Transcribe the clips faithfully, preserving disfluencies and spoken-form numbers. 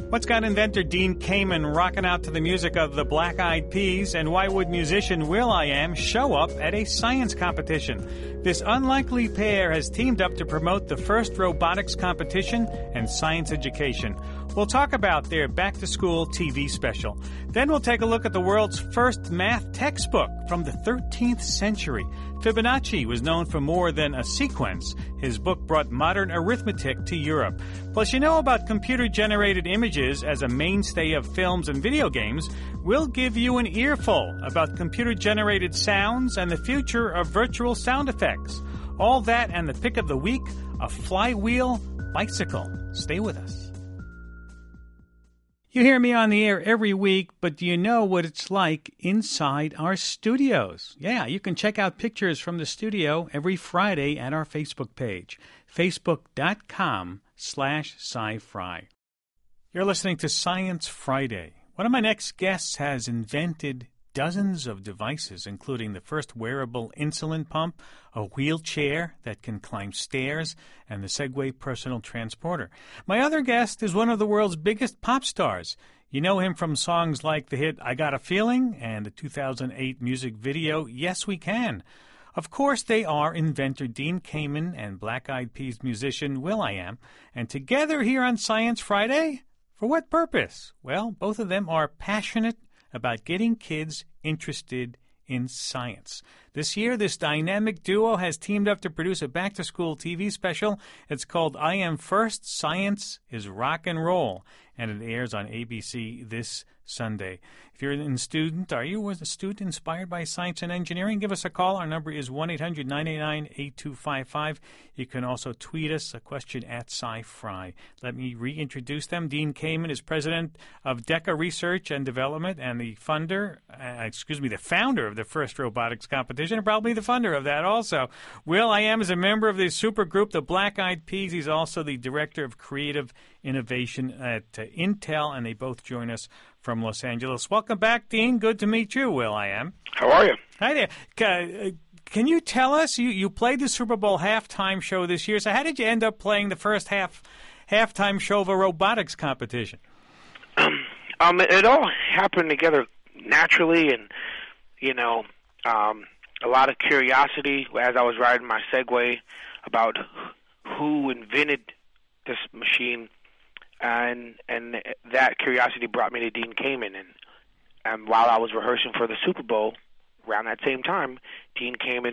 What's got inventor Dean Kamen rocking out to the music of the Black Eyed Peas, and why would musician will.i.am show up at a science competition? This unlikely pair has teamed up to promote the first robotics competition and science education. We'll talk about their back-to-school T V special. Then we'll take a look at the world's first math textbook from the thirteenth century. Fibonacci was known for more than a sequence. His book brought modern arithmetic to Europe. Plus, you know about computer-generated images as a mainstay of films and video games. We'll give you an earful about computer-generated sounds and the future of virtual sound effects. All that and the pick of the week, a flywheel bicycle. Stay with us. You hear me on the air every week, but do you know what it's like inside our studios? Yeah, you can check out pictures from the studio every Friday at our Facebook page, facebook.com slash sci-fi. You're listening to Science Friday. One of my next guests has invented dozens of devices, including the first wearable insulin pump, a wheelchair that can climb stairs, and the Segway personal transporter. My other guest is one of the world's biggest pop stars. You know him from songs like the hit I Got a Feeling and the two thousand eight music video Yes We Can. Of course, they are inventor Dean Kamen and Black Eyed Peas musician will.i.am. And together here on Science Friday, for what purpose? Well, both of them are passionate about getting kids interested in science. This year, this dynamic duo has teamed up to produce a back-to-school T V special. It's called I Am First, Science is Rock and Roll, and it airs on A B C this Sunday. If you're a student, are you a student inspired by science and engineering? Give us a call. Our number is one eight hundred nine eight nine eight two five five. You can also tweet us a question at SciFri. Let me reintroduce them. Dean Kamen is president of DECA Research and Development and the funder, uh, excuse me, the founder of the first robotics competition, and probably the funder of that also. will.i.am is a member of the supergroup, the Black Eyed Peas. He's also the director of creative innovation at uh, Intel, and they both join us from Los Angeles. Welcome back, Dean. Good to meet you, will.i.am. How are you? Hi there. Can, can you tell us, you, you played the Super Bowl halftime show this year, so how did you end up playing the first half halftime show of a robotics competition? Um, um, it all happened together naturally, and, you know, um, a lot of curiosity as I was riding my Segway about who invented this machine. And and that curiosity brought me to Dean Kamen. And, and while I was rehearsing for the Super Bowl, around that same time, Dean Kamen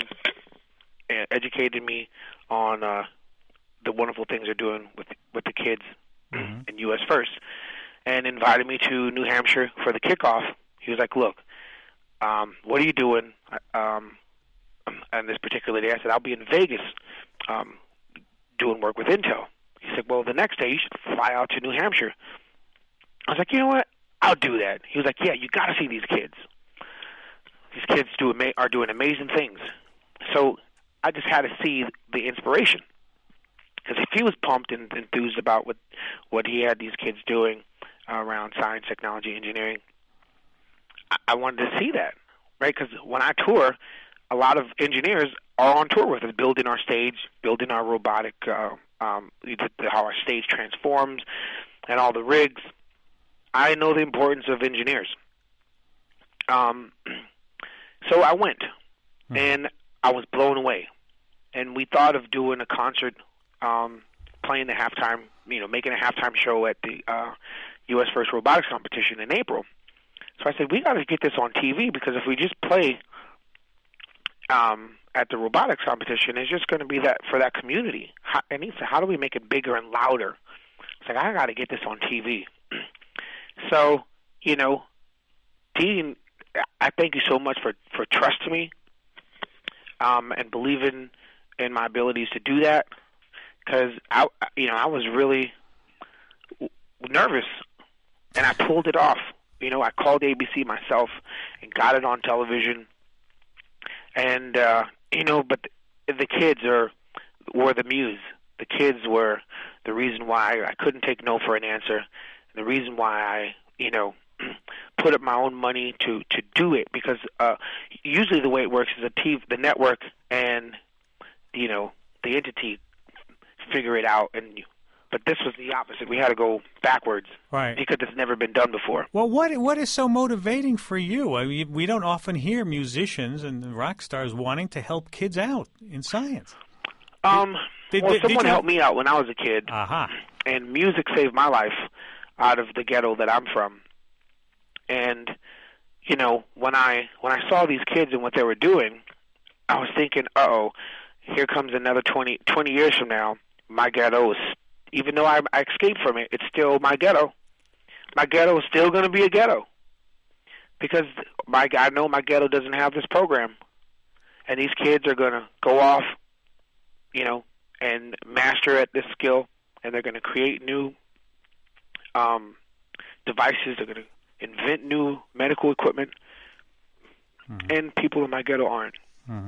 educated me on uh, the wonderful things they're doing with with the kids mm-hmm. in U S First, and invited me to New Hampshire for the kickoff. He was like, look, um, what are you doing um, on this particular day? I said, I'll be in Vegas um, doing work with Intel. He said, well, the next day you should fly out to New Hampshire. I was like, you know what? I'll do that. He was like, yeah, you got to see these kids. These kids do ama- are doing amazing things. So I just had to see the inspiration. Because if he was pumped and enthused about what, what he had these kids doing uh, around science, technology, engineering, I, I wanted to see that, right? Because when I tour, a lot of engineers are on tour with us, building our stage, building our robotic uh Um, how our stage transforms and all the rigs. I know the importance of engineers. Um, so I went, mm-hmm. and I was blown away. And we thought of doing a concert, um, playing the halftime, you know, making a halftime show at the uh, U S First Robotics Competition in April. So I said, we got to get this on T V, because if we just play um, at the robotics competition, it's just going to be that for that community. How, and he said, how do we make it bigger and louder? It's like, I got to get this on T V. So, you know, Dean, I thank you so much for, for trusting me um, and believing in my abilities to do that, because I, you know, I was really nervous, and I pulled it off. You know, I called A B C myself and got it on television. And, uh, you know, but the, the kids are were the muse. The kids were the reason why I couldn't take no for an answer, and the reason why I, you know, put up my own money to, to do it. Because uh, usually the way it works is the, T V, the network and, you know, the entity figure it out and But this was the opposite. We had to go backwards, right? Because it's never been done before. Well, what what is so motivating for you? I mean, we don't often hear musicians and rock stars wanting to help kids out in science. Um, did, well, did, someone did you... helped me out when I was a kid, uh-huh. and music saved my life out of the ghetto that I'm from. And you know, when I when I saw these kids and what they were doing, I was thinking, uh-oh, here comes another twenty, twenty years from now. My ghetto is, even though I, I escaped from it, it's still my ghetto. My ghetto is still going to be a ghetto because my I know my ghetto doesn't have this program, and these kids are going to go off, you know, and master at this skill, and they're going to create new um, devices. They're going to invent new medical equipment, mm-hmm. and people in my ghetto aren't. Mm-hmm.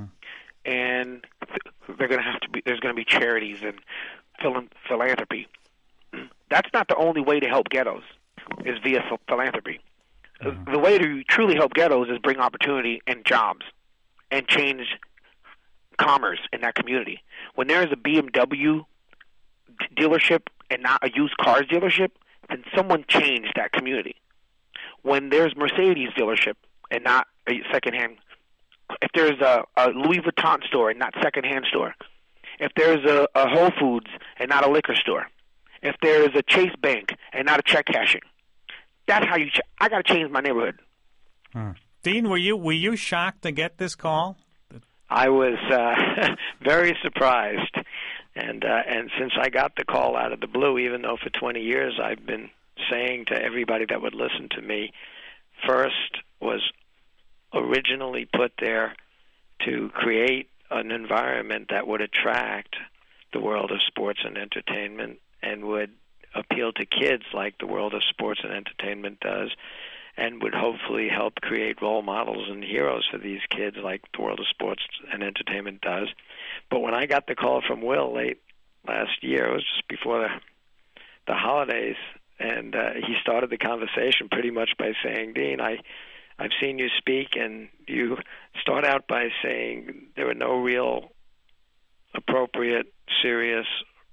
And they're going to have to be. There's going to be charities and phil- philanthropy. That's not the only way to help ghettos. Is via ph- philanthropy. Mm-hmm. The way to truly help ghettos is bring opportunity and jobs, and change commerce in that community. When there is a B M W dealership and not a used cars dealership, then someone changed that community. When there's Mercedes dealership and not a secondhand, if there's a, a Louis Vuitton store and not secondhand store, if there's a, a Whole Foods and not a liquor store, if there's a Chase Bank and not a check cashing, that's how you. Ch- I got to change my neighborhood. Hmm. Dean, were you were you shocked to get this call? I was uh, very surprised, and uh, and since I got the call out of the blue, even though for twenty years I've been saying to everybody that would listen to me, FIRST was originally put there to create an environment that would attract the world of sports and entertainment and would appeal to kids like the world of sports and entertainment does, and would hopefully help create role models and heroes for these kids like the world of sports and entertainment does. But when I got the call from Will late last year, it was just before the, the holidays, and uh, he started the conversation pretty much by saying, Dean, I, I've seen you speak, and you start out by saying there are no real appropriate, serious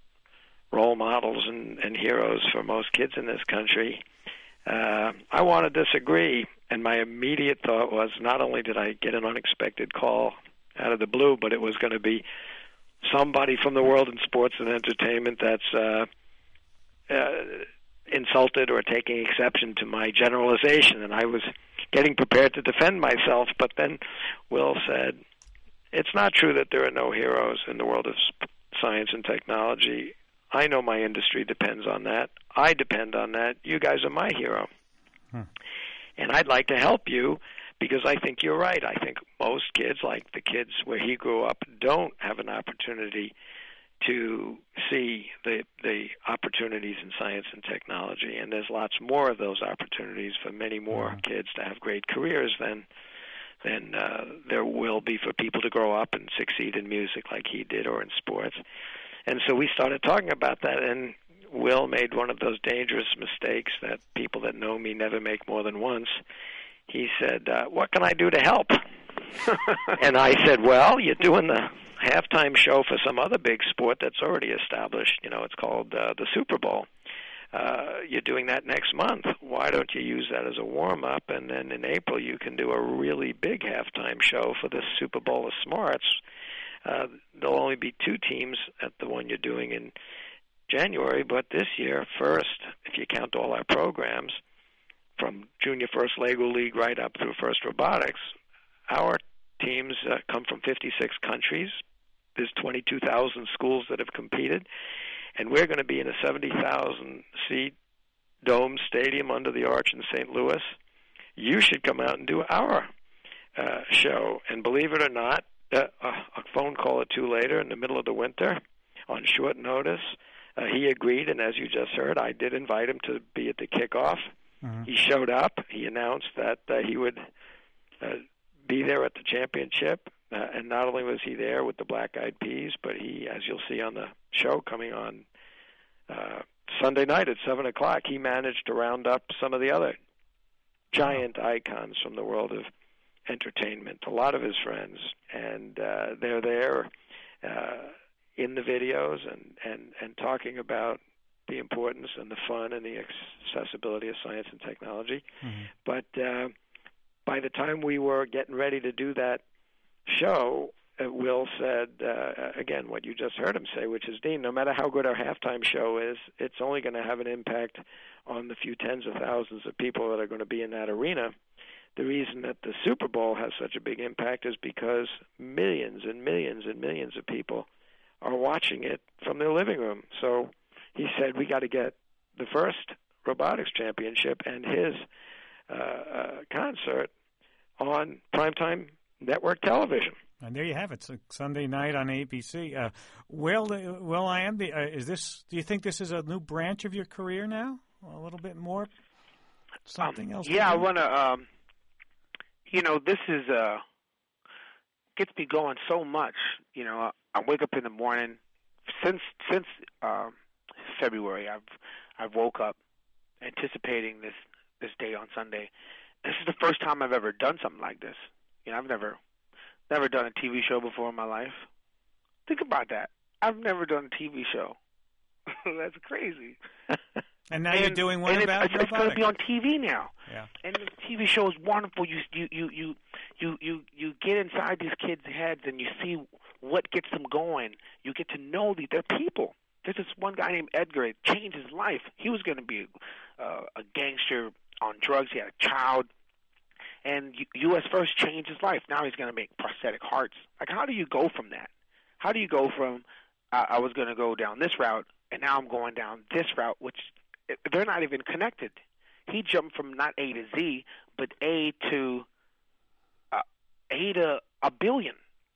role models and, and heroes for most kids in this country. Uh, I want to disagree, and my immediate thought was not only did I get an unexpected call out of the blue, but it was going to be somebody from the world in sports and entertainment that's uh, uh, insulted or taking exception to my generalization, and I was getting prepared to defend myself, but then Will said, it's not true that there are no heroes in the world of science and technology. I know my industry depends on that. I depend on that. You guys are my hero. Hmm. And I'd like to help you because I think you're right. I think most kids, like the kids where he grew up, don't have an opportunity to see the the opportunities in science and technology. And there's lots more of those opportunities for many more hmm. kids to have great careers than than uh, there will be for people to grow up and succeed in music like he did or in sports. And so we started talking about that, and Will made one of those dangerous mistakes that people that know me never make more than once. He said, uh, what can I do to help? And I said, well, you're doing the halftime show for some other big sport that's already established. You know, it's called uh, the Super Bowl. Uh, you're doing that next month. Why don't you use that as a warm-up, and then in April you can do a really big halftime show for the Super Bowl of Smarts. Uh, there'll only be two teams at the one you're doing in January, but this year, FIRST, if you count all our programs, from Junior First Lego League right up through FIRST Robotics, our teams uh, come from fifty-six countries. There's twenty-two thousand schools that have competed, and we're going to be in a seventy thousand seat dome stadium under the arch in Saint Louis. You should come out and do our uh, show, and believe it or not, Uh, a phone call or two later in the middle of the winter on short notice, uh, he agreed, and as you just heard, I did invite him to be at the kickoff. Mm-hmm. He showed up. He announced that uh, he would uh, be there at the championship, uh, and not only was he there with the Black Eyed Peas, but he, as you'll see on the show coming on uh, Sunday night at seven o'clock, he managed to round up some of the other giant icons from the world of entertainment, a lot of his friends, and uh, they're there uh, in the videos and, and, and talking about the importance and the fun and the accessibility of science and technology. Mm-hmm. But uh, by the time we were getting ready to do that show, uh, Will said, uh, again, what you just heard him say, which is, Dean, no matter how good our halftime show is, it's only going to have an impact on the few tens of thousands of people that are going to be in that arena. The reason that the Super Bowl has such a big impact is because millions and millions and millions of people are watching it from their living room. So he said, we got to get the first robotics championship and his uh, uh, concert on primetime network television. And there you have it. It's a Sunday night on A B C. Uh, Will, Will I am the. Uh, is this? Do you think this is a new branch of your career now? A little bit more. Something um, else. Yeah, I want to. Um, you know, this is uh, gets me going so much. You know, I, I wake up in the morning. Since since uh, February, I've I've woke up anticipating this this day on Sunday. This is the first time I've ever done something like this. You know, I've never. Never done a T V show before in my life. Think about that. I've never done a T V show. That's crazy. And now and, you're doing one about it's, it's going to be on T V now. Yeah. And the T V show is wonderful. You you you you you you you get inside these kids' heads and you see what gets them going. You get to know these. They're people. There's this one guy named Edgar. It changed his life. He was going to be uh, a gangster on drugs. He had a child. And U S First changed his life. Now he's going to make prosthetic hearts. Like, how do you go from that? How do you go from, uh, I was going to go down this route, and now I'm going down this route, which they're not even connected. He jumped from not A to Z, but A to uh, A to a billion.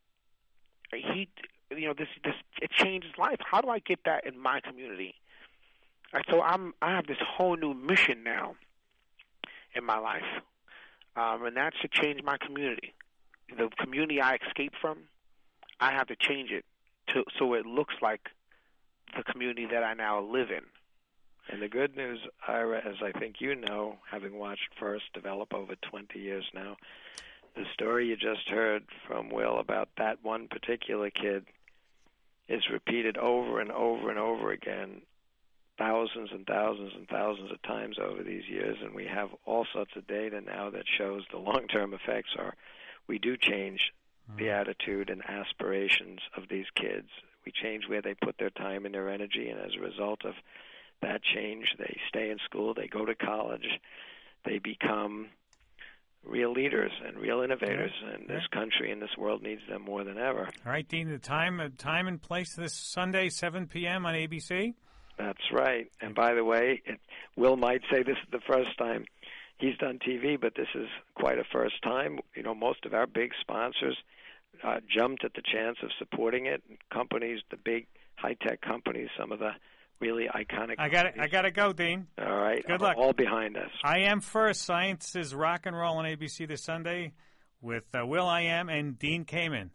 He, you know, this this it changed his life. How do I get that in my community? And so I'm I have this whole new mission now in my life. Um, and that's to change my community. The community I escaped from, I have to change it to so it looks like the community that I now live in. And the good news, Ira, as I think you know, having watched First develop over twenty years now, the story you just heard from Will about that one particular kid is repeated over and over and over again, thousands and thousands and thousands of times over these years, and we have all sorts of data now that shows the long-term effects are we do change mm-hmm. the attitude and aspirations of these kids. We change where they put their time and their energy, and as a result of that change, they stay in school, they go to college, they become real leaders and real innovators, yeah. and this yeah. country and this world needs them more than ever. All right, Dean, the time, uh, time and place this Sunday, seven p.m. on A B C? That's right. And by the way, it, Will might say this is the first time he's done T V, but this is quite a first time. You know, most of our big sponsors uh, jumped at the chance of supporting it. Companies, the big high-tech companies, some of the really iconic I got I got to go, Dean. All right. Good luck. All behind us. I Am First. Science is Rock and Roll on A B C this Sunday with uh, Will I Am and Dean Kamen.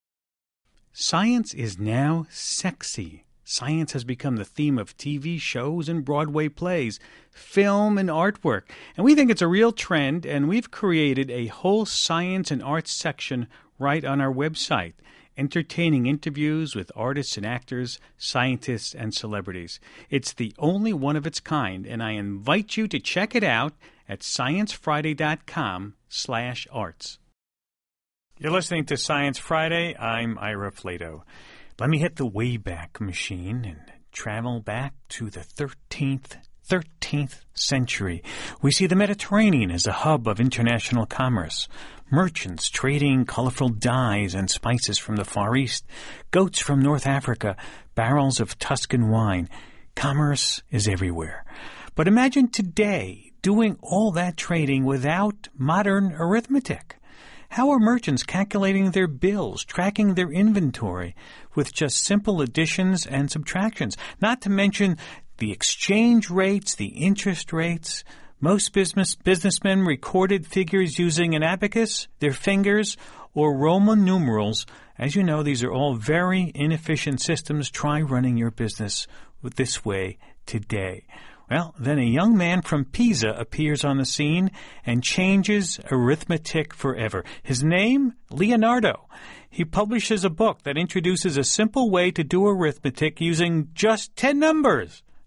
Science is now sexy. Science has become the theme of T V shows and Broadway plays, film and artwork. And we think it's a real trend, and we've created a whole science and arts section right on our website, entertaining interviews with artists and actors, scientists and celebrities. It's the only one of its kind, and I invite you to check it out at sciencefriday.com slash arts. You're listening to Science Friday. I'm Ira Flato. Let me hit the Wayback Machine and travel back to the thirteenth, thirteenth century. We see the Mediterranean as a hub of international commerce. Merchants trading colorful dyes and spices from the Far East, goats from North Africa, barrels of Tuscan wine. Commerce is everywhere. But imagine today doing all that trading without modern arithmetic. How are merchants calculating their bills, tracking their inventory with just simple additions and subtractions? Not to mention the exchange rates, the interest rates. Most business businessmen recorded figures using an abacus, their fingers, or Roman numerals. As you know, these are all very inefficient systems. Try running your business this way today. Well, then a young man from Pisa appears on the scene and changes arithmetic forever. His name? Leonardo. He publishes a book that introduces a simple way to do arithmetic using just ten numbers.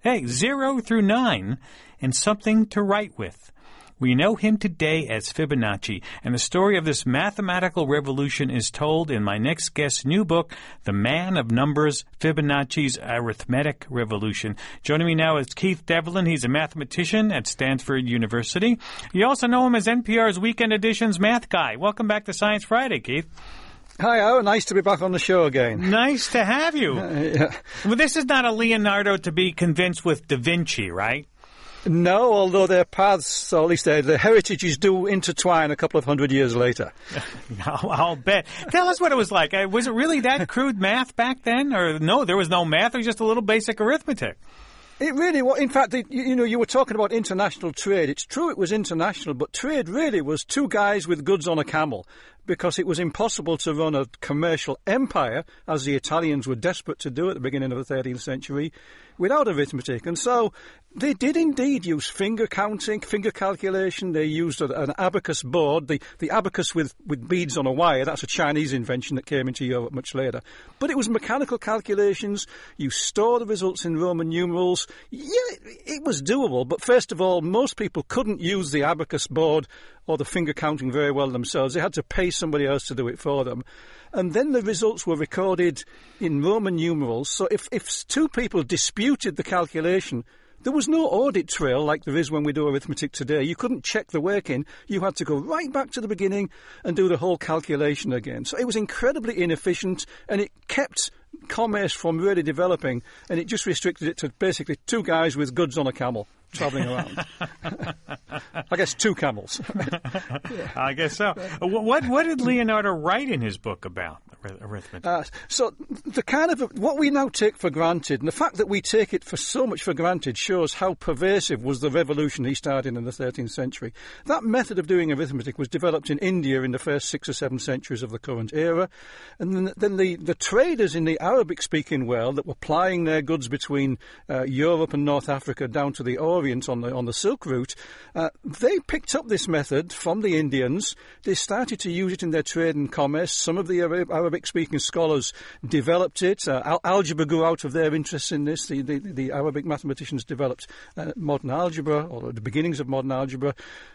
Hey, zero through nine, and something to write with. We know him today as Fibonacci, and the story of this mathematical revolution is told in my next guest's new book, The Man of Numbers, Fibonacci's Arithmetic Revolution. Joining me now is Keith Devlin. He's a mathematician at Stanford University. You also know him as N P R's Weekend Edition's Math Guy. Welcome back to Science Friday, Keith. Hi, oh, nice to be back on the show again. Nice to have you. Uh, yeah. Well, this is not a Leonardo to be convinced with Da Vinci, right? No, although their paths, or at least their, their heritages, do intertwine a couple of hundred years later. I'll, I'll bet. Tell us what it was like. Uh, Was it really that crude math back then? Or no, there was no math. It was just a little basic arithmetic. It really was. In fact, it, you, you know, you were talking about international trade. It's true it was international, but trade really was two guys with goods on a camel, because it was impossible to run a commercial empire, as the Italians were desperate to do at the beginning of the thirteenth century, without arithmetic. And so they did indeed use finger counting, finger calculation. They used a, an abacus board, the, the abacus with, with beads on a wire. That's a Chinese invention that came into Europe much later. But it was mechanical calculations. You store the results in Roman numerals. Yeah, it, it was doable. But first of all, most people couldn't use the abacus board or the finger counting very well themselves. They had to pay somebody else to do it for them. And then the results were recorded in Roman numerals. So if, if two people disputed the calculation, there was no audit trail like there is when we do arithmetic today. You couldn't check the working. You had to go right back to the beginning and do the whole calculation again. So it was incredibly inefficient, and it kept commerce from really developing, and it just restricted it to basically two guys with goods on a camel travelling around. I guess two camels. Yeah. I guess so. What what did Leonardo write in his book about arithmetic? Uh, so the kind of what we now take for granted, and the fact that we take it for so much for granted, shows how pervasive was the revolution he started in the thirteenth century. That method of doing arithmetic was developed in India in the first six or seven centuries of the current era, and then, then the, the traders in the Arabic-speaking world that were plying their goods between uh, Europe and North Africa down to the Orient on the on the Silk Route, uh, they picked up this method from the Indians. They started to use it in their trade and commerce. Some of the Arab- Arabic-speaking scholars developed it. Uh, al- algebra grew out of their interest in this. The, the, the Arabic mathematicians developed uh, modern algebra, or the beginnings of modern algebra.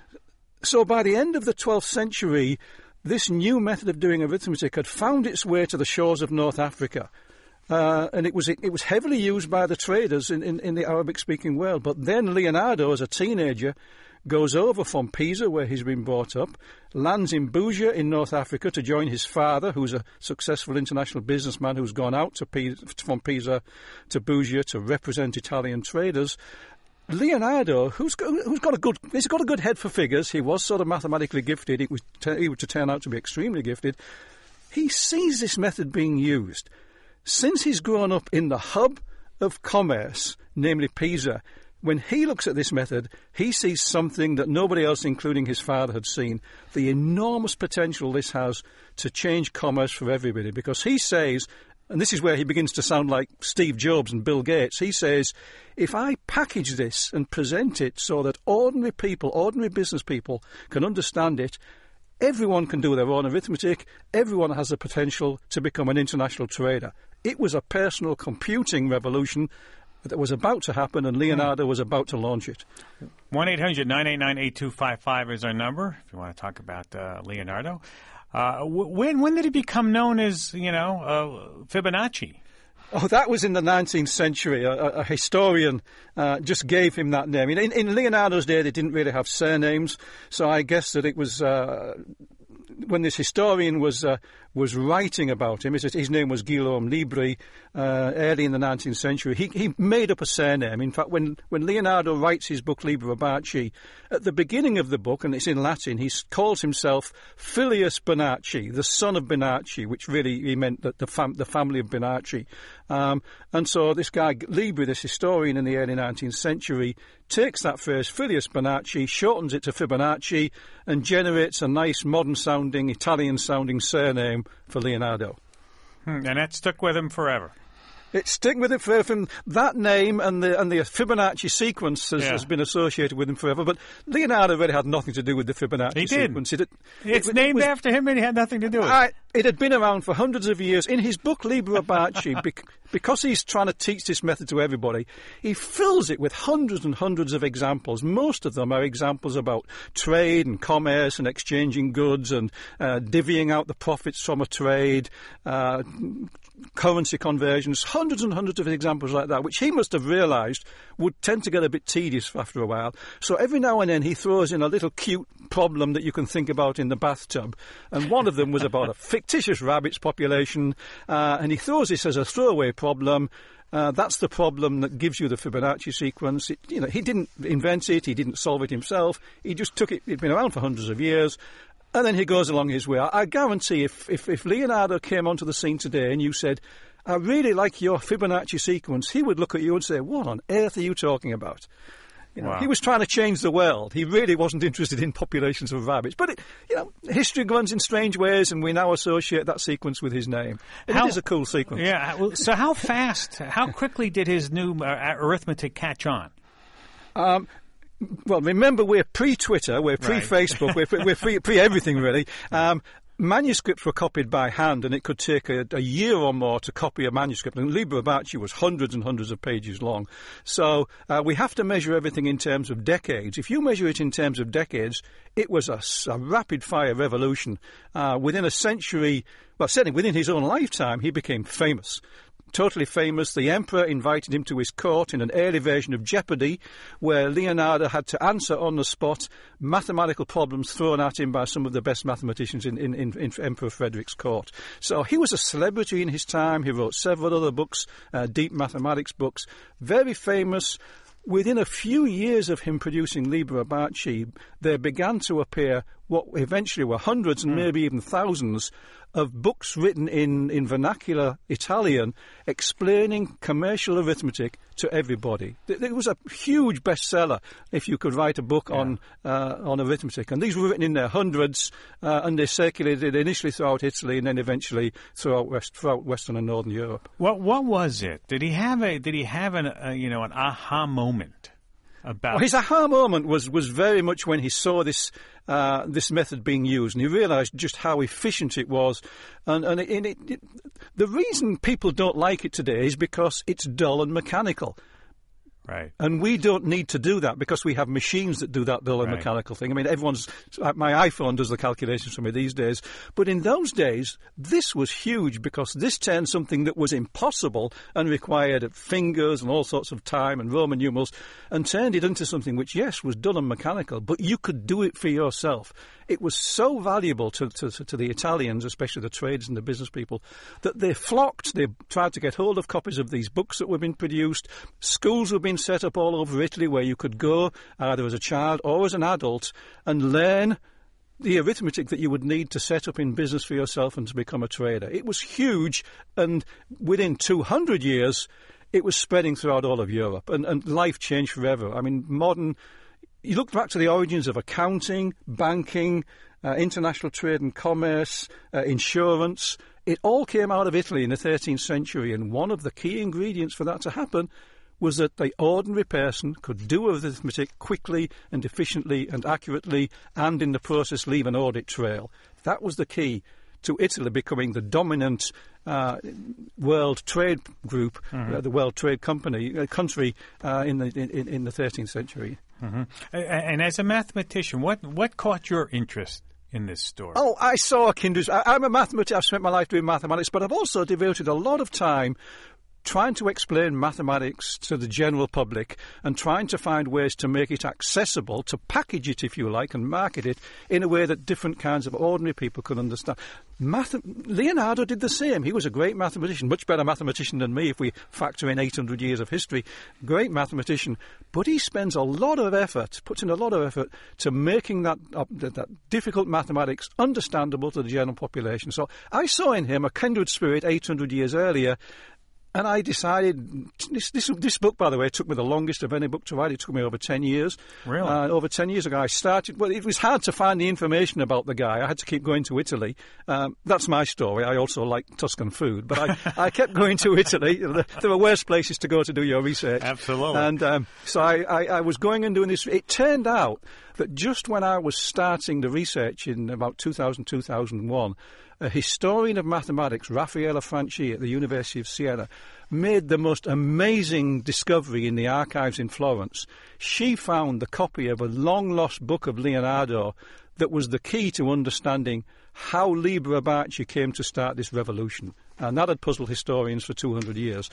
So by the end of the twelfth century, this new method of doing arithmetic had found its way to the shores of North Africa. Uh, and it was it, it was heavily used by the traders in, in, in the Arabic-speaking world. But then Leonardo, as a teenager, goes over from Pisa, where he's been brought up, lands in Bugia in North Africa to join his father, who's a successful international businessman who's gone out to Pisa, from Pisa to Bugia to represent Italian traders. Leonardo, who's got, who's got a good, he's got a good head for figures. He was sort of mathematically gifted. It was he was to turn out to be extremely gifted. He sees this method being used. Since he's grown up in the hub of commerce, namely Pisa, when he looks at this method, he sees something that nobody else, including his father, had seen. The enormous potential this has to change commerce for everybody. Because he says, and this is where he begins to sound like Steve Jobs and Bill Gates, he says, if I package this and present it so that ordinary people, ordinary business people can understand it, everyone can do their own arithmetic. Everyone has the potential to become an international trader. It was a personal computing revolution that was about to happen, and Leonardo was about to launch it. one eight hundred nine eight nine eight two five five is our number if you want to talk about uh, Leonardo. Uh, when when did he become known as, you know, uh, Fibonacci? Oh, that was in the nineteenth century. A, a historian uh, just gave him that name. In, in Leonardo's day, they didn't really have surnames, so I guess that it was uh, when this historian was uh, was writing about him. His, his name was Guillaume Libri. Uh, early in the nineteenth century, he, he made up a surname. In fact, when, when Leonardo writes his book Liber Abaci, at the beginning of the book, and it's in Latin, he calls himself Filius Bonacci, the son of Bonacci, which really he meant that the, fam- the family of Bonacci. Um, and so this guy Libri, this historian in the early nineteenth century, takes that phrase Filius Bonacci, shortens it to Fibonacci, and generates a nice modern-sounding, Italian-sounding surname for Leonardo. Hmm, and that stuck with him forever. It's sticking with it forever. And that name and the and the Fibonacci sequence has, Yeah. has been associated with him forever. But Leonardo really had nothing to do with the Fibonacci He did. sequence. It, it, It's it, named it was, after him, and he had nothing to do with it. I, it had been around for hundreds of years. In his book Liber Abaci, bec- because he's trying to teach this method to everybody, he fills it with hundreds and hundreds of examples. Most of them are examples about trade and commerce and exchanging goods and uh, divvying out the profits from a trade, uh, currency conversions, hundreds and hundreds of examples like that, which he must have realised would tend to get a bit tedious after a while. So every now and then he throws in a little cute problem that you can think about in the bathtub. And one of them was about a fictitious rabbits population, uh, and he throws this as a throwaway problem. Uh, that's the problem that gives you the Fibonacci sequence. It, you know, he didn't invent it, he didn't solve it himself, he just took it, it'd been around for hundreds of years, and then he goes along his way. I, I guarantee if, if, if Leonardo came onto the scene today and you said, I really like your Fibonacci sequence, he would look at you and say, what on earth are you talking about? You know, Wow. He was trying to change the world. He really wasn't interested in populations of rabbits. But, it, you know, history runs in strange ways, and we now associate that sequence with his name. And How- it is a cool sequence. Yeah. well, So how fast, how quickly did his new uh, arithmetic catch on? Um, well, remember, we're pre-Twitter, we're pre-Facebook, we're, pre- we're pre- pre-everything, really. Um, manuscripts were copied by hand, and it could take a, a year or more to copy a manuscript. And Liber Abaci was hundreds and hundreds of pages long. So uh, we have to measure everything in terms of decades. If you measure it in terms of decades, it was a, s- a rapid-fire revolution. Uh, within a century, well, certainly within his own lifetime, he became famous. Totally famous. The emperor invited him to his court in an early version of Jeopardy, where Leonardo had to answer on the spot mathematical problems thrown at him by some of the best mathematicians in, in, in, in Emperor Frederick's court. So he was a celebrity in his time. He wrote several other books, uh, deep mathematics books, very famous. Within a few years of him producing Liber Abaci, there began to appear what eventually were hundreds and maybe even thousands of books written in, in vernacular Italian explaining commercial arithmetic to everybody. It, it was a huge bestseller if you could write a book Yeah. on uh, on arithmetic. And these were written in their hundreds, uh, and they circulated initially throughout Italy and then eventually throughout, West, throughout Western and Northern Europe. What what was it? Did he have a did he have an uh, you know an aha moment about Well, his aha moment was, was very much when he saw this uh, this method being used, and he realised just how efficient it was. And, and it, it, it, the reason people don't like it today is because it's dull and mechanical. right? And we don't need to do that because we have machines that do that dull and Right. mechanical thing. I mean, everyone's, my iPhone does the calculations for me these days. But in those days, this was huge because this turned something that was impossible and required fingers and all sorts of time and Roman numerals and turned it into something which, yes, was dull and mechanical, but you could do it for yourself. It was so valuable to, to, to the Italians, especially the traders and the business people, that they flocked. They tried to get hold of copies of these books that were being produced. Schools were being set up all over Italy where you could go either as a child or as an adult and learn the arithmetic that you would need to set up in business for yourself and to become a trader. It was huge, and within two hundred years, it was spreading throughout all of Europe, and, and life changed forever. I mean, modern... You look back to the origins of accounting, banking, uh, international trade and commerce, uh, insurance. It all came out of Italy in the thirteenth century, and one of the key ingredients for that to happen was that the ordinary person could do arithmetic quickly and efficiently and accurately, and in the process leave an audit trail. That was the key to Italy becoming the dominant uh, world trade group, mm-hmm. uh, the world trade company uh, country uh, in the in, in the thirteenth century. Mm-hmm. And as a mathematician, what what caught your interest in this story? Oh, I saw a kindred. I, I'm a mathematician. I've spent my life doing mathematics, but I've also devoted a lot of time trying to explain mathematics to the general public and trying to find ways to make it accessible, to package it, if you like, and market it in a way that different kinds of ordinary people could understand. Math- Leonardo did the same. He was a great mathematician, much better mathematician than me if we factor in eight hundred years of history. Great mathematician. But he spends a lot of effort, puts in a lot of effort to making that, uh, that, that difficult mathematics understandable to the general population. So I saw in him a kindred spirit eight hundred years earlier. And I decided, this, this this book, by the way, took me the longest of any book to write. It took me over ten years. Really? Uh, over ten years ago, I started, well, it was hard to find the information about the guy. I had to keep going to Italy. Um, that's my story. I also like Tuscan food. But I, I kept going to Italy. There were worse places to go to do your research. Absolutely. And um, so I, I, I was going and doing this. It turned out that just when I was starting the research in about two thousand, two thousand one, a historian of mathematics, Raffaella Franci at the University of Siena, made the most amazing discovery in the archives in Florence. She found the copy of a long-lost book of Leonardo that was the key to understanding how Liber Abaci came to start this revolution. And that had puzzled historians for two hundred years.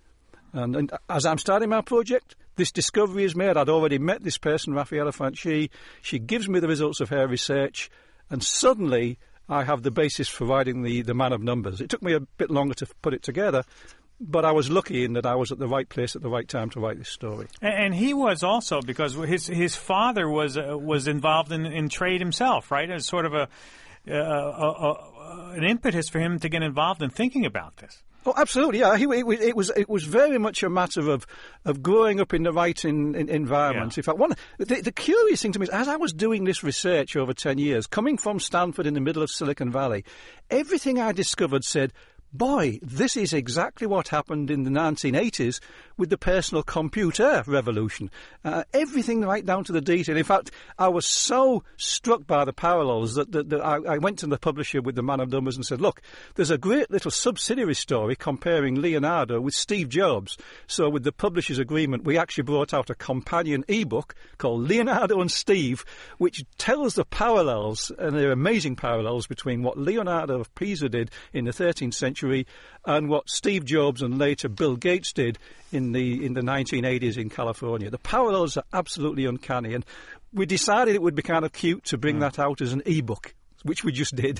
And, and as I'm starting my project, this discovery is made. I'd already met this person, Raffaella Franci. She gives me the results of her research, and suddenly I have the basis for writing the, the Man of Numbers. It took me a bit longer to put it together, but I was lucky in that I was at the right place at the right time to write this story. And, and he was also, because his his father was uh, was involved in, in trade himself, right? As sort of a, uh, a, a an impetus for him to get involved in thinking about this. Oh, absolutely, yeah. He, it, was, it was it was very much a matter of, of growing up in the right in, in environment. Yeah. In fact, one the, the curious thing to me is, as I was doing this research over ten years, coming from Stanford in the middle of Silicon Valley, everything I discovered said, boy, this is exactly what happened in the nineteen eighties with the personal computer revolution. Uh, everything right down to the detail. In fact, I was so struck by the parallels that, that, that I, I went to the publisher with the Man of Numbers and said, look, there's a great little subsidiary story comparing Leonardo with Steve Jobs. So with the publisher's agreement, we actually brought out a companion ebook called Leonardo and Steve, which tells the parallels, and they're amazing parallels, between what Leonardo of Pisa did in the thirteenth century and what Steve Jobs and later Bill Gates did in the in the nineteen eighties in California. The parallels are absolutely uncanny, and we decided it would be kind of cute to bring mm. that out as an ebook, which we just did.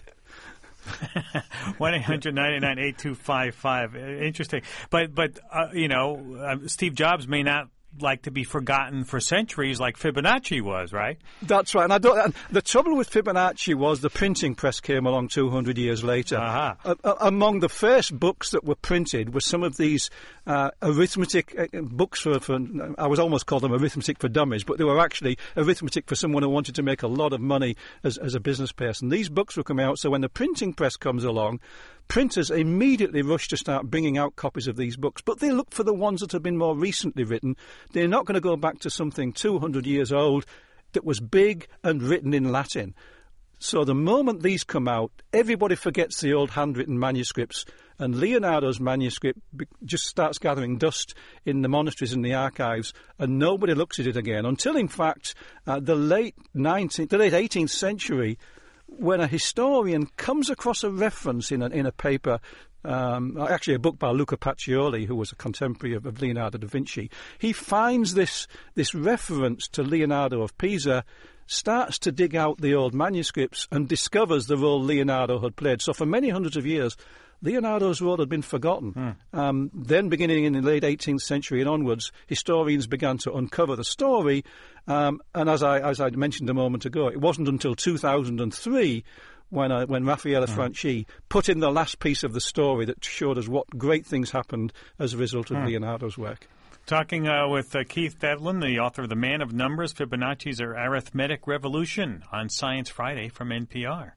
one eight hundred nine nine eight two five five. Interesting. But, but uh, you know, uh, Steve Jobs may not like to be forgotten for centuries like Fibonacci was, right? That's right. And I don't, and the trouble with Fibonacci was the printing press came along two hundred years later. Uh-huh. Uh, uh, among the first books that were printed were some of these uh, arithmetic uh, books for, for, I was almost called them arithmetic for dummies, but they were actually arithmetic for someone who wanted to make a lot of money as, as a business person. These books were coming out, so when the printing press comes along, printers immediately rush to start bringing out copies of these books, but they look for the ones that have been more recently written. They're not going to go back to something two hundred years old that was big and written in Latin. So the moment these come out, everybody forgets the old handwritten manuscripts, and Leonardo's manuscript just starts gathering dust in the monasteries and the archives, and nobody looks at it again until, in fact, uh, the late nineteenth, the late eighteenth century, when a historian comes across a reference in a, in a paper, um, actually a book by Luca Pacioli, who was a contemporary of, of Leonardo da Vinci, he finds this, this reference to Leonardo of Pisa, starts to dig out the old manuscripts and discovers the role Leonardo had played. So for many hundreds of years, Leonardo's role had been forgotten. Hmm. Um, then, beginning in the late eighteenth century and onwards, historians began to uncover the story. Um, and as I as I mentioned a moment ago, it wasn't until two thousand three when uh, when Raffaella hmm. Franci put in the last piece of the story that showed us what great things happened as a result of hmm. Leonardo's work. Talking uh, with uh, Keith Devlin, the author of The Man of Numbers, Fibonacci's Arithmetic Revolution, on Science Friday from N P R.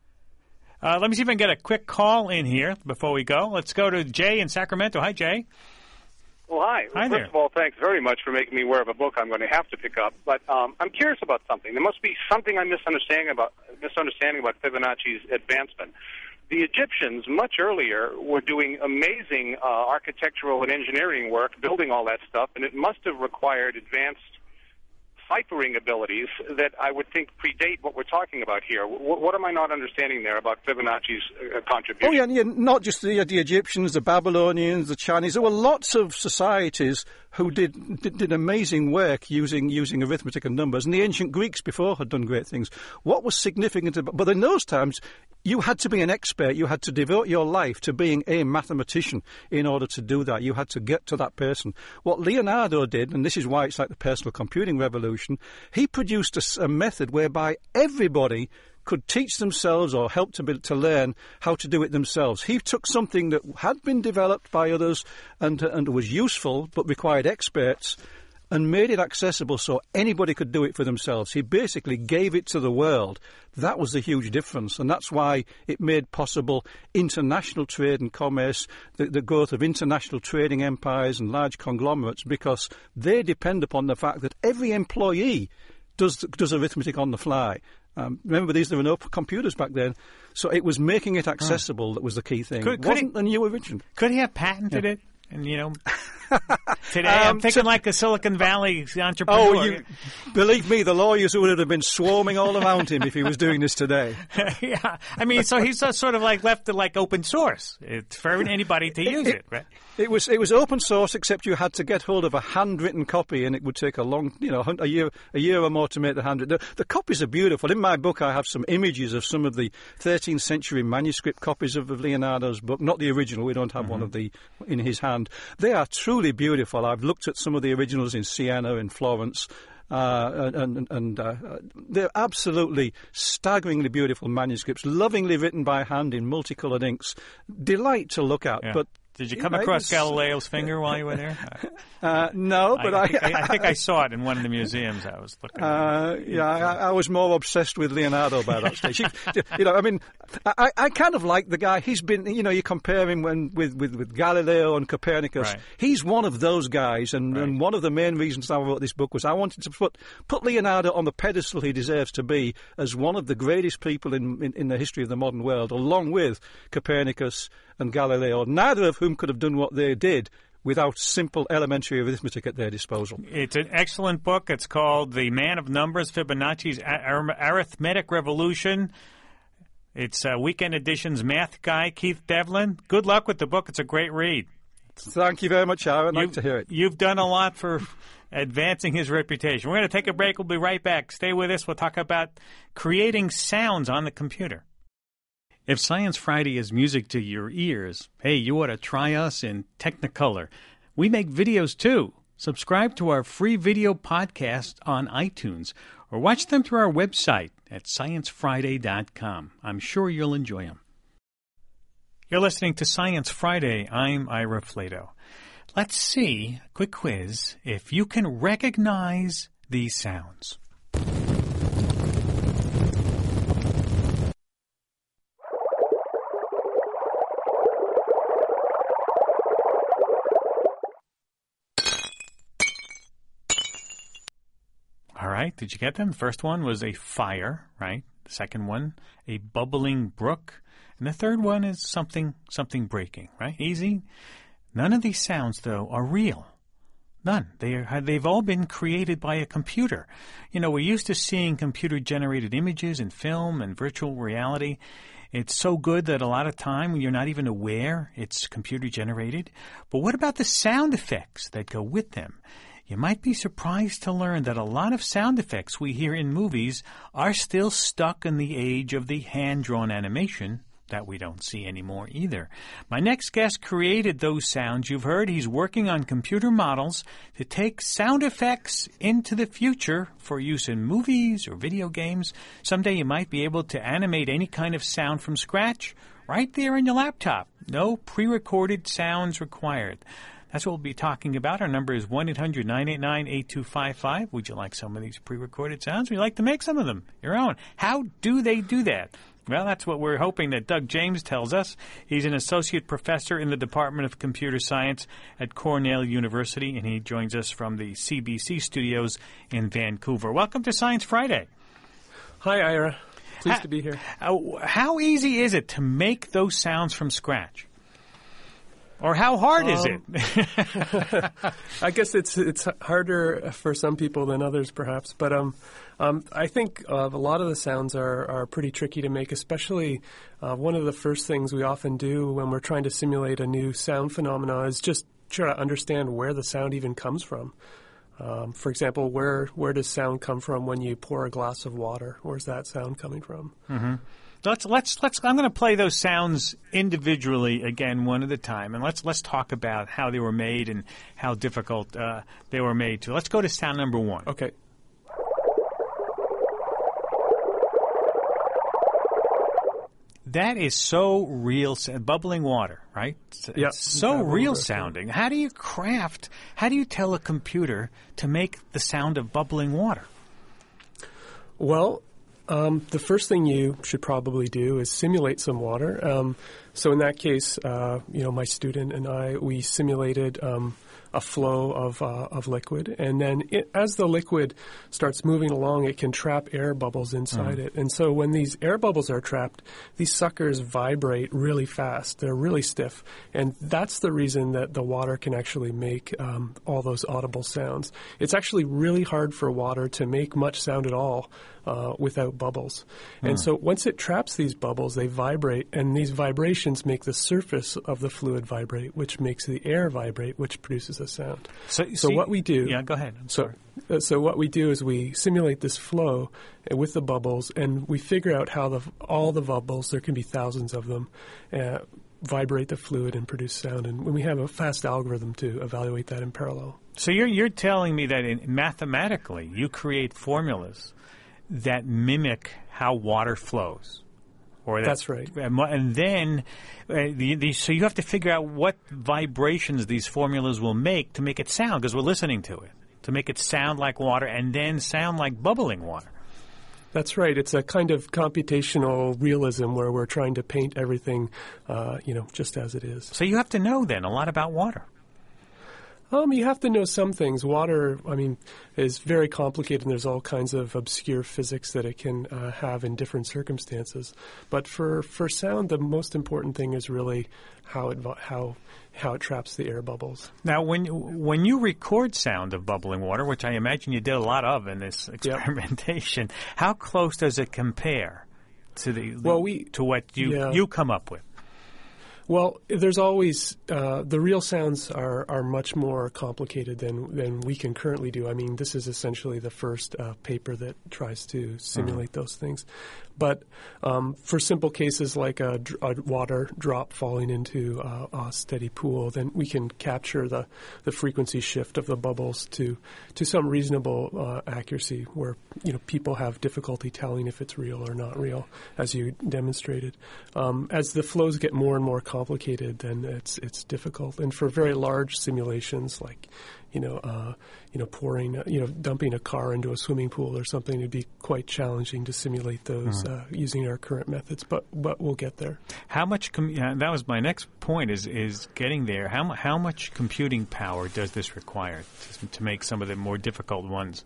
Uh, let me see if I can get a quick call in here before we go. Let's go to Jay in Sacramento. Hi, Jay. Well, hi. Hi First there. of all, thanks very much for making me aware of a book I'm going to have to pick up. But um, I'm curious about something. There must be something I'm misunderstanding about, misunderstanding about Fibonacci's advancement. The Egyptians, much earlier, were doing amazing uh, architectural and engineering work, building all that stuff, and it must have required advanced ciphering abilities that I would think predate what we're talking about here. What, what am I not understanding there about Fibonacci's uh, contribution? Oh, yeah, yeah, not just the, the Egyptians, the Babylonians, the Chinese. There were lots of societies who did, did did amazing work using using arithmetic and numbers, and the ancient Greeks before had done great things. What was significant about, but in those times, you had to be an expert. You had to devote your life to being a mathematician in order to do that. You had to get to that person. What Leonardo did, and this is why it's like the personal computing revolution, he produced a, a method whereby everybody could teach themselves or help to, be, to learn how to do it themselves. He took something that had been developed by others and, and was useful but required experts and made it accessible so anybody could do it for themselves. He basically gave it to the world. That was the huge difference, and that's why it made possible international trade and commerce, the, the growth of international trading empires and large conglomerates, because they depend upon the fact that every employee does does arithmetic on the fly. Um, remember, these were no computers back then, so it was making it accessible oh. that was the key thing. Could, it wasn't he, a new invention. Could he have patented yeah. it? And, you know, today um, I'm thinking to, like a Silicon Valley entrepreneur. Oh, you, believe me, the lawyers would have been swarming all around him if he was doing this today. Yeah, I mean, so he's sort of like left it like open source. It's for anybody to use it, it, right? It was it was open source, except you had to get hold of a handwritten copy, and it would take a long, you know, a year a year or more to make the handwritten. The, the copies are beautiful. In my book, I have some images of some of the thirteenth century manuscript copies of, of Leonardo's book, not the original. We don't have mm-hmm. one of the in his hand. They are truly beautiful. I've looked at some of the originals in Siena, in Florence. Uh, and and uh, they're absolutely staggeringly beautiful manuscripts, lovingly written by hand in multicoloured inks. Delight to look at. Yeah. But did you come you know, across Galileo's finger while you were there? Uh, no, but I I, think I, I think I saw it in one of the museums I was looking at. Uh, yeah, I, I was more obsessed with Leonardo by that stage. You know, I mean, I, I kind of like the guy. He's been, you know, you compare him when, with, with, with Galileo and Copernicus. Right. He's one of those guys, and, right. and one of the main reasons I wrote this book was I wanted to put, put Leonardo on the pedestal he deserves to be as one of the greatest people in, in, in the history of the modern world, along with Copernicus and Galileo, neither of whom could have done what they did without simple elementary arithmetic at their disposal. It's an excellent book. It's called The Man of Numbers, Fibonacci's Arithmetic Revolution. It's uh, Weekend Edition's math guy, Keith Devlin. Good luck with the book. It's a great read. Thank you very much, Aaron. I'd like to hear it. You've done a lot for advancing his reputation. We're going to take a break. We'll be right back. Stay with us. We'll talk about creating sounds on the computer. If Science Friday is music to your ears, hey, you ought to try us in Technicolor. We make videos, too. Subscribe to our free video podcast on iTunes or watch them through our website at science friday dot com. I'm sure you'll enjoy them. You're listening to Science Friday. I'm Ira Flato. Let's see, quick quiz, if you can recognize these sounds. All right, did you get them? The first one was a fire, right? The second one, a bubbling brook. And the third one is something something breaking, right? Easy. None of these sounds, though, are real. None. They are, they've all been created by a computer. You know, we're used to seeing computer-generated images in film and virtual reality. It's so good that a lot of time you're not even aware it's computer-generated. But what about the sound effects that go with them? You might be surprised to learn that a lot of sound effects we hear in movies are still stuck in the age of the hand-drawn animation that we don't see anymore either. My next guest created those sounds you've heard. He's working on computer models to take sound effects into the future for use in movies or video games. Someday you might be able to animate any kind of sound from scratch right there on your laptop. No pre-recorded sounds required. That's what we'll be talking about. Our number is one eight hundred nine eight nine eight two five five. Would you like some of these pre-recorded sounds? Would you like to make some of them your own? How do they do that? Well, that's what we're hoping that Doug James tells us. He's an associate professor in the Department of Computer Science at Cornell University, and he joins us from the C B C studios in Vancouver. Welcome to Science Friday. Hi, Ira. Pleased how, to be here. Uh, how easy is it to make those sounds from scratch? Or how hard um, is it? I guess it's it's harder for some people than others, perhaps. But um, um, I think uh, a lot of the sounds are, are pretty tricky to make, especially uh, one of the first things we often do when we're trying to simulate a new sound phenomena is just try to understand where the sound even comes from. Um, for example, where where does sound come from when you pour a glass of water? Where's that sound coming from? Mm-hmm. Let's let's let's. I'm going to play those sounds individually again, one at a time, and let's let's talk about how they were made and how difficult uh, they were made to. Let's go to sound number one. Okay. that is so real, bubbling water, right? It's, Yep. it's so Bubbling real water. sounding. How do you craft, how do you tell a computer to make the sound of bubbling water? Well, um, the first thing you should probably do is simulate some water. Um, so in that case, uh, you know, my student and I, we simulated um, a flow of uh, of liquid, and then it, as the liquid starts moving along, it can trap air bubbles inside Mm. it. And so when these air bubbles are trapped, these suckers vibrate really fast. They're really stiff, and that's the reason that the water can actually make um, all those audible sounds. It's actually really hard for water to make much sound at all uh, without bubbles. And so once it traps these bubbles, they vibrate, and these vibrations make the surface of the fluid vibrate, which makes the air vibrate, which produces a sound. So, So what we do- Yeah, go ahead. I'm So, sorry. uh, so what we do is we simulate this flow uh, with the bubbles, and we figure out how the all the bubbles, there can be thousands of them, uh, vibrate the fluid and produce sound. And when we have a fast algorithm to evaluate that in parallel. So you're you're telling me that in, mathematically you create formulas that mimic how water flows, or that, That's right. And, and then, uh, the, the, so you have to figure out what vibrations these formulas will make to make it sound, because we're listening to it, to make it sound like water and then sound like bubbling water. That's right. It's a kind of computational realism where we're trying to paint everything, uh, you know, just as it is. So you have to know then a lot about water. Um, you have to know some things. Water, I mean, is very complicated, and there's all kinds of obscure physics that it can uh, have in different circumstances. But for, for sound, the most important thing is really how it vo- how how it traps the air bubbles. Now, when when you record sound of bubbling water, which I imagine you did a lot of in this experimentation, how close does it compare to the Well, we- to what you yeah. you come up with? Well, there's always uh, the real sounds are, are much more complicated than than we can currently do. I mean, this is essentially the first uh, paper that tries to simulate those things. But um, for simple cases like a, dr- a water drop falling into uh, a steady pool, then we can capture the, the frequency shift of the bubbles to to some reasonable uh, accuracy, where you know people have difficulty telling if it's real or not real, as you demonstrated. Um, as the flows get more and more complicated, then it's it's difficult. And for very large simulations, like you know, uh, you know, pouring, uh, you know, dumping a car into a swimming pool or something, it'd be quite challenging to simulate those uh, using our current methods. But but we'll get there. How much? Com- uh, that was my next point. Is is getting there. How mu- how much computing power does this require to, to make some of the more difficult ones?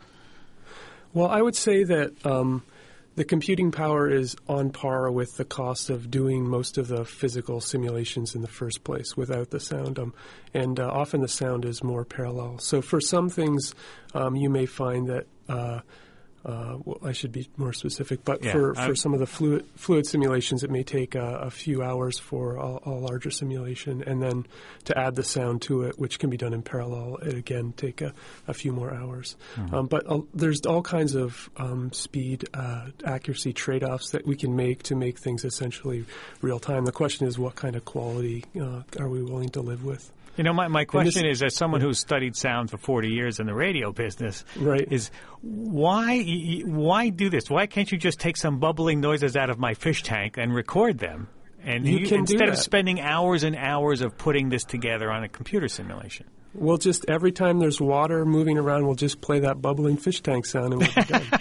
Well, I would say that um, the computing power is on par with the cost of doing most of the physical simulations in the first place without the sound. Um, and uh, often the sound is more parallel. So for some things, um, you may find that uh, Uh, well, I should be more specific, but Yeah, for, I'm- for some of the fluid fluid simulations, it may take a, a few hours for a, a larger simulation, and then to add the sound to it, which can be done in parallel, it again take a, a few more hours. Mm-hmm. Um, but uh, there's all kinds of um, speed, uh, accuracy trade-offs that we can make to make things essentially real time. The question is, what kind of quality uh, are we willing to live with? You know, my, my question this- is, as someone who's studied sound for forty years in the radio business, Right. is why y- y- why do this? Why can't you just take some bubbling noises out of my fish tank and record them? And You can do instead of that. spending hours and hours of putting this together on a computer simulation. We'll just, every time there's water moving around, we'll just play that bubbling fish tank sound and we'll be done.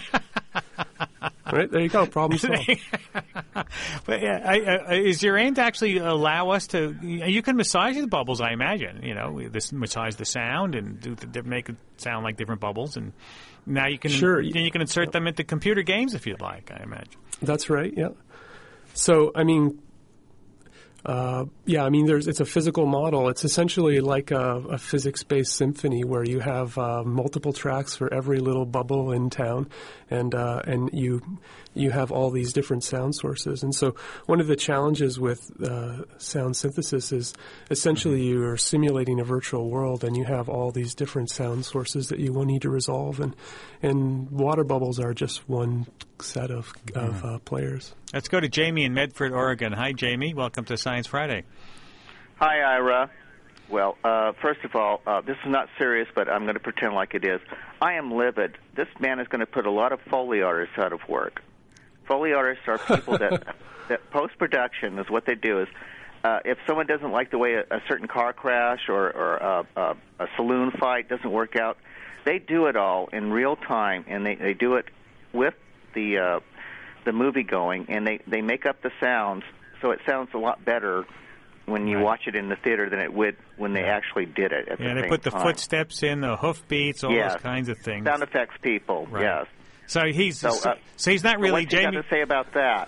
Right, there you go, problem solved. But yeah, I, I, is your aim to actually allow us to? You can massage the bubbles, I imagine. You know, this massage the sound and do the, make it sound like different bubbles, and now you can Sure. then you can insert them into computer games if you'd like. I imagine. That's right, yeah. So, I mean, uh, yeah, I mean, there's it's a physical model. It's essentially like a, a physics-based symphony where you have uh, multiple tracks for every little bubble in town, and uh, and you you have all these different sound sources. And so, one of the challenges with uh, sound synthesis is essentially you are simulating a virtual world, and you have all these different sound sources that you will need to resolve. And and water bubbles are just one set of of uh, players. Let's go to Jamie in Medford, Oregon. Hi, Jamie. Welcome to Science Friday. Hi, Ira. Well, uh, first of all, uh, this is not serious, but I'm going to pretend like it is. I am livid. This man is going to put a lot of Foley artists out of work. Foley artists are people that that post production is what they do is. Uh, if someone doesn't like the way a, a certain car crash or, or a, a, a saloon fight doesn't work out, they do it all in real time, and they, they do it with the uh, the movie going, and they, they make up the sounds, so it sounds a lot better when you right. watch it in the theater than it would when they actually did it at yeah, the they same put the time. footsteps in, the hoof beats, all yes. those kinds of things. Sound effects people, right. yes. So he's so, uh, so he's not so really what you Jamie. got to say about that?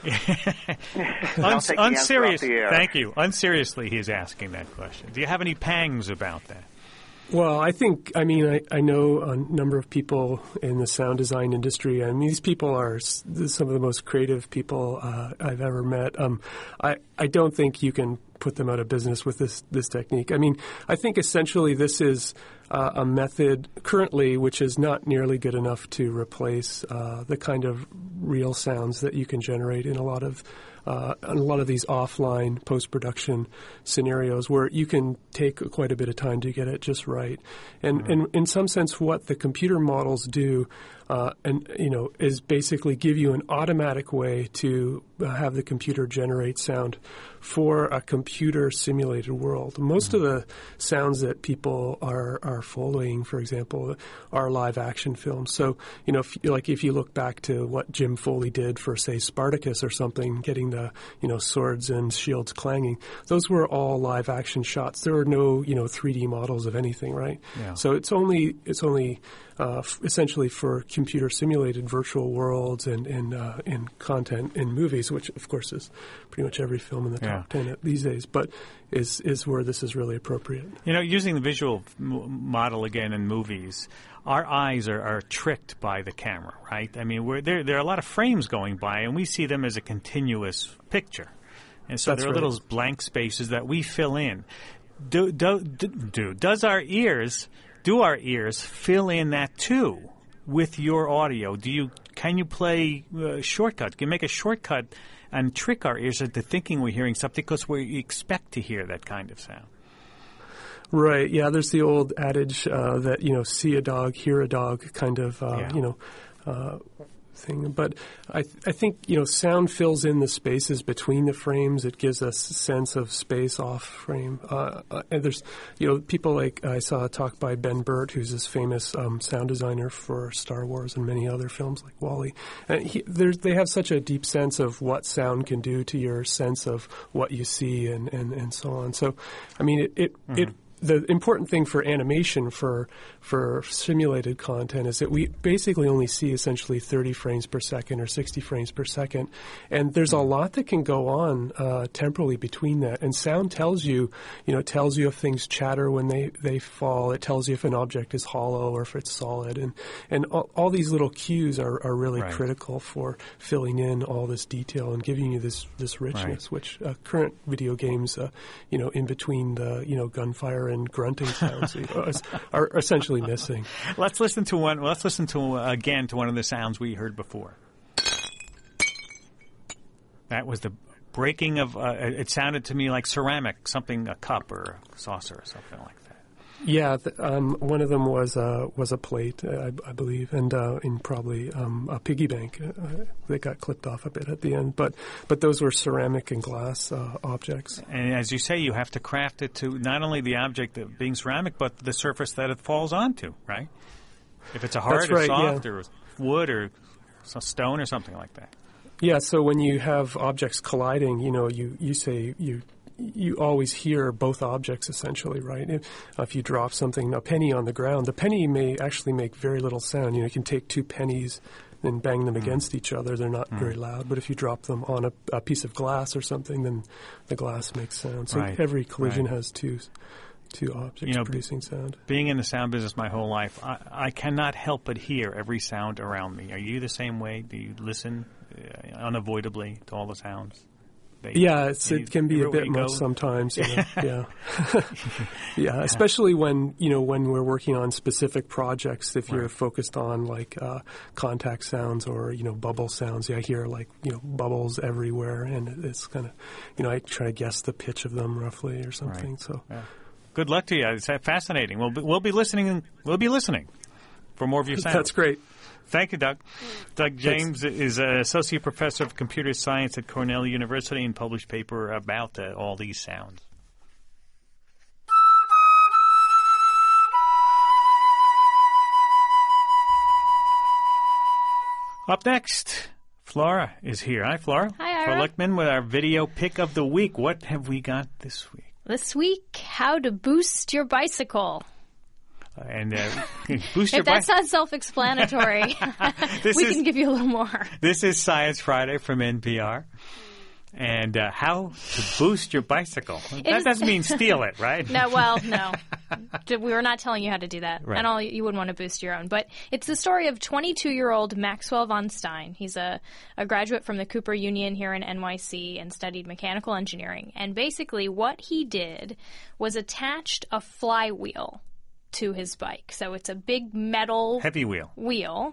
Un- unserious. The Thank you. Unseriously, he's asking that question. Do you have any pangs about that? Well, I think, I mean, I, I know a number of people in the sound design industry. I mean, these people are s- some of the most creative people uh, I've ever met. Um, I, I don't think you can put them out of business with this, this technique. I mean, I think essentially this is uh, a method currently which is not nearly good enough to replace uh, the kind of real sounds that you can generate in a lot of Uh, and a lot of these offline post-production scenarios where you can take quite a bit of time to get it just right. And, Mm-hmm. and in some sense, what the computer models do, uh, and you know, is basically give you an automatic way to uh, have the computer generate sound for a computer-simulated world. Most mm-hmm. of the sounds that people are are Foleying, for example, are live-action films. So, you know, if, like if you look back to what Jim Foley did for, say, Spartacus or something, getting the, you know, swords and shields clanging. Those were all live action shots. There were no, you know, three D models of anything, right? Yeah. So it's only it's only uh, f- essentially for computer simulated virtual worlds and and, uh, and content in movies, which of course is pretty much every film in the Yeah. top ten at these days. But is is where this is really appropriate. You know, using the visual m- model again in movies, our eyes are, are tricked by the camera, right? I mean, we're, there there are a lot of frames going by, and we see them as a continuous picture. And so That's there are right. little blank spaces that we fill in. Do, do, do, do does our ears do our ears fill in that too with your audio? Do you can you play uh, shortcut? Can you make a shortcut and trick our ears into thinking we're hearing something because we expect to hear that kind of sound? Right. Yeah. There's the old adage uh, that, you know, see a dog, hear a dog kind of, uh, Yeah. you know, uh, thing. But I, th- I think, you know, sound fills in the spaces between the frames. It gives us a sense of space off frame. Uh, uh, and there's, you know, people like I saw a talk by Ben Burt, who's this famous um, sound designer for Star Wars and many other films like WALL-E. And he, they have such a deep sense of what sound can do to your sense of what you see and, and, and so on. So, I mean, it, it, mm-hmm. it the important thing for animation for for simulated content is that we basically only see essentially thirty frames per second or sixty frames per second, and there's a lot that can go on uh, temporally between that. And sound tells you, you know, it tells you if things chatter when they, they fall. It tells you if an object is hollow or if it's solid, and and all, all these little cues are, are really right. critical for filling in all this detail and giving you this this richness, right. which uh, current video games, uh, you know, in between the you know gunfire and grunting sounds are essentially missing. Let's listen to one. Let's listen to uh, again to one of the sounds we heard before. That was the breaking of. Uh, it sounded to me like ceramic, something a cup or a saucer or something like that. Yeah, th- um, one of them was uh, was a plate, uh, I, I believe, and uh, in probably um, a piggy bank. Uh, they got clipped off a bit at the end, but but those were ceramic and glass uh, objects. And as you say, you have to craft it to not only the object of being ceramic, but the surface that it falls onto, right? If it's a hard That's or right, soft yeah. or wood or some stone or something like that. Yeah, so when you have objects colliding, you know, you, you say you you always hear both objects essentially, right? If, if you drop something, a penny on the ground, the penny may actually make very little sound. You know, you can take two pennies and bang them mm. against each other. They're not mm. very loud. But if you drop them on a, a piece of glass or something, then the glass makes sound. So right. every collision right. has two two objects you know, producing sound. Being in the sound business my whole life, I, I cannot help but hear every sound around me. Are you the same way? Do you listen uh, unavoidably to all the sounds? They, yeah, it's, you, it can be a bit much go? sometimes. You know? yeah, yeah. Especially when you know when we're working on specific projects. If you're right. focused on like uh, contact sounds or you know bubble sounds, yeah, I hear like you know bubbles everywhere, and it's kind of you know I try to guess the pitch of them roughly or something. Right. So, yeah. Good luck to you. It's fascinating. We'll be, we'll be listening. We'll be listening for more of your sounds. That's great. Thank you, Doug. Doug James is an associate professor of computer science at Cornell University and published paper about uh, all these sounds. Up next, Flora is here. Hi, Flora. Hi, Flora Ira. Lichtman with our video pick of the week. What have we got this week? This week, how to boost your bicycle. Uh, and uh, boost your If that's bike. not self-explanatory, This we is- can give you a little more. This is Science Friday from N P R. And uh, how to boost your bicycle. That is- doesn't mean steal it, right? No, well, no. D- We were not telling you how to do that. Right. And all you wouldn't want to boost your own. But it's the story of twenty-two-year-old Maxwell von Stein. He's a, a graduate from the Cooper Union here in N Y C and studied mechanical engineering. And basically what he did was attached a flywheel to his bike. So it's a big metal Heavy wheel. wheel.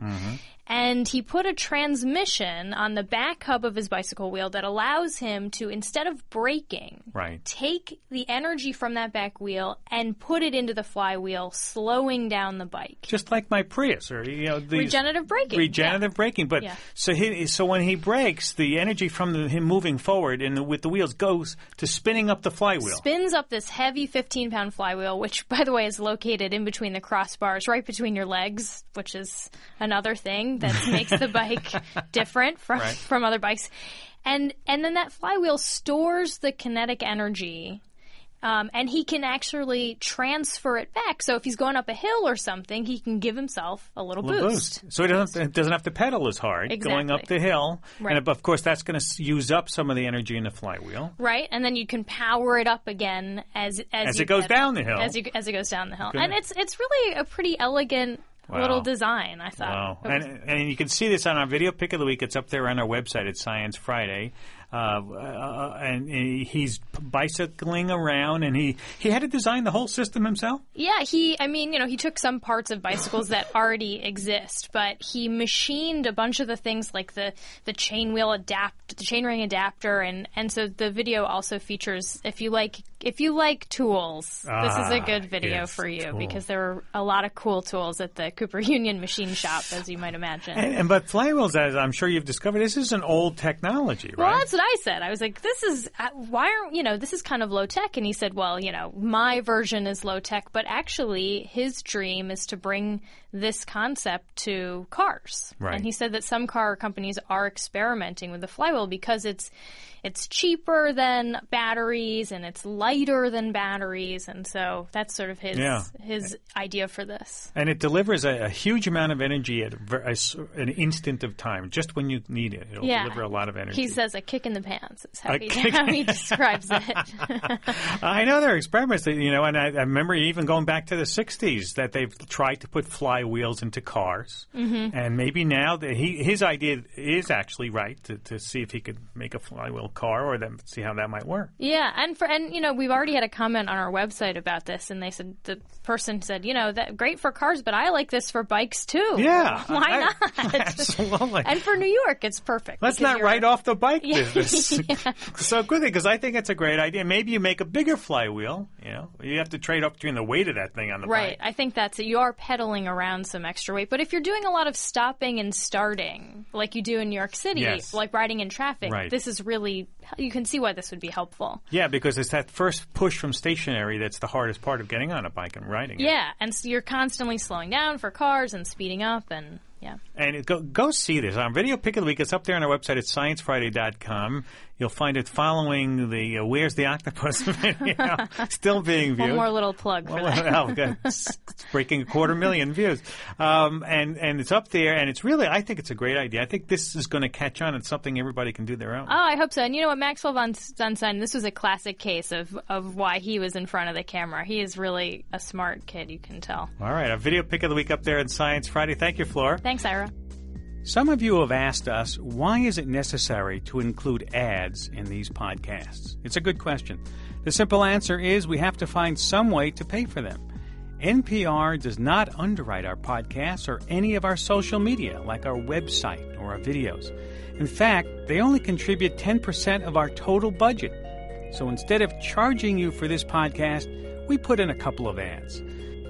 And he put a transmission on the back hub of his bicycle wheel that allows him to, instead of braking, Right. take the energy from that back wheel and put it into the flywheel, slowing down the bike. Just like my Prius, or you know, these Regenerative braking. regenerative braking. But Yeah. so he, so when he brakes, the energy from the, him moving forward and the, with the wheels goes to spinning up the flywheel. Spins up this heavy fifteen-pound flywheel, which, by the way, is located in between the crossbars, right between your legs, which is another thing that makes the bike different from Right. from other bikes. And and then that flywheel stores the kinetic energy. Um, and he can actually transfer it back. So if he's going up a hill or something, he can give himself a little, A little boost. boost. So he doesn't have to, doesn't have to pedal as hard going up Exactly. the hill. Right. And of course, that's going to use up some of the energy in the flywheel. Right, and then you can power it up again as as, As you it goes pedal. down the hill. As, you, as it goes down the hill, Good. and it's it's really a pretty elegant Wow. little design. I thought. Wow. It was- And, and you can see this on our video pick of the week. It's up there on our website at Science Friday. Uh, uh, and he's bicycling around, and he, he had to design the whole system himself? Yeah, he, I mean, you know, he took some parts of bicycles that already exist, but he machined a bunch of the things like the, the chain wheel adapt, the chainring adapter, and, and so the video also features, if you like, if you like tools, this is a Ah, good video yes, for you tools. because there are a lot of cool tools at the Cooper Union machine shop, as you might imagine. And, and but flywheels, as I'm sure you've discovered, this is an old technology, Well, right? that's what I said. I was like, this is, uh, why aren't, you know, this is kind of low tech. And he said, well, you know, my version is low tech, but actually his dream is to bring this concept to cars. Right. And he said that some car companies are experimenting with the flywheel because it's, it's cheaper than batteries and it's lighter than batteries. And so that's sort of his, Yeah. his idea for this. And it delivers a, a huge amount of energy at a ver- a s- an instant of time, just when you need it. It'll Yeah. deliver a lot of energy. He says a kick in the pants is how, A he, kick- how he describes it. I know there are experiments that, you know, and I, I remember even going back to the sixties that they've tried to put flywheels into cars. Mm-hmm. And maybe now that he, his idea is actually right to, to see if he could make a flywheel car or then see how that might work. Yeah, and for and you know we've already had a comment on our website about this, and they said the person said, you know, that great for cars, but I like this for bikes too. Yeah. why I- not? Absolutely. And for New York, it's perfect. Let's because not you're- write off the bike Yeah. business. So good, because I think it's a great idea. Maybe you make a bigger flywheel. You know, you have to trade off between the weight of that thing on the Right, bike. I think that's it. You are pedaling around some extra weight, but if you're doing a lot of stopping and starting, like you do in New York City, Yes. like riding in traffic, Right. this is really, you can see why this would be helpful. Yeah, because it's that first push from stationary that's the hardest part of getting on a bike and riding it. Yeah, and so you're constantly slowing down for cars and speeding up, and yeah. And it, go go see this. Our video pick of the week, it's up there on our website at science friday dot com. You'll find it following the uh, Where's the Octopus video, still being viewed. One more little plug for Well, that. well, good. It's it's breaking a quarter million views. Um, and, and it's up there, and it's really, I think it's a great idea. I think this is going to catch on. It's something everybody can do their own. Oh, I hope so. And you know what, Maxwell von Stein, this was a classic case of, of why he was in front of the camera. He is really a smart kid, you can tell. All right, our video pick of the week up there on Science Friday. Thank you, Flora. Thanks, Ira. Some of you have asked us, why is it necessary to include ads in these podcasts? It's a good question. The simple answer is we have to find some way to pay for them. N P R does not underwrite our podcasts or any of our social media, like our website or our videos. In fact, they only contribute ten percent of our total budget. So instead of charging you for this podcast, we put in a couple of ads.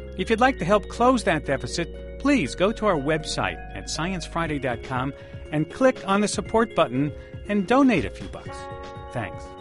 If you'd like to help close that deficit, please go to our website at science friday dot com and click on the support button and donate a few bucks. Thanks.